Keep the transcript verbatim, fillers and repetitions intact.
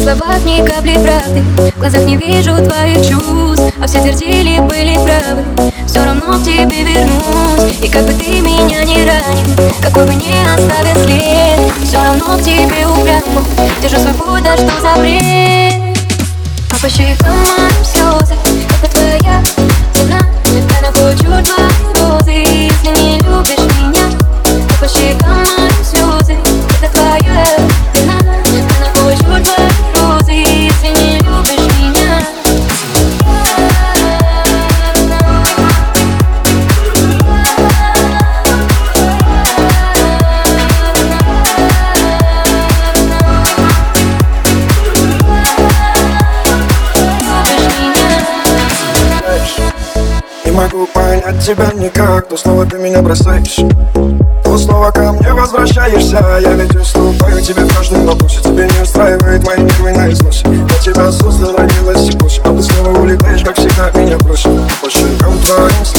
словах ни капли правды, в глазах не вижу твоих чувств, а все твердили, были правы. Все равно к тебе вернусь, и как бы ты меня не ранил, какой бы ни оставил след, все равно к тебе упрямо держу свой путь, да что за бред. А по щекам моим слезы, это твоя цена. Я наклочу твои розы, если не любишь меня. А по щекам моим слезы, это твоя вина. Я наклочу твои розы, если не любишь меня. Не могу понять тебя никак, то снова ты меня бросаешь, то снова ко мне возвращаешься. Я ведь уступаю тебе в каждом вопросе, тебе не устраивает мои нервы наизусть. Я тебя создал, родилась и позже, а ты снова улетаешь, как всегда меня бросил. По щекам твоим